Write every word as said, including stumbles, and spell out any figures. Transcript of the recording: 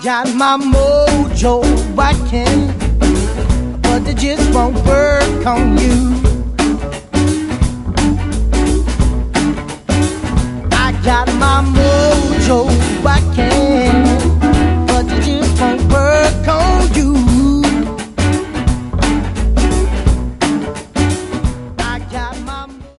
got my mojo working, but it just won't work on you. I got my mojo working,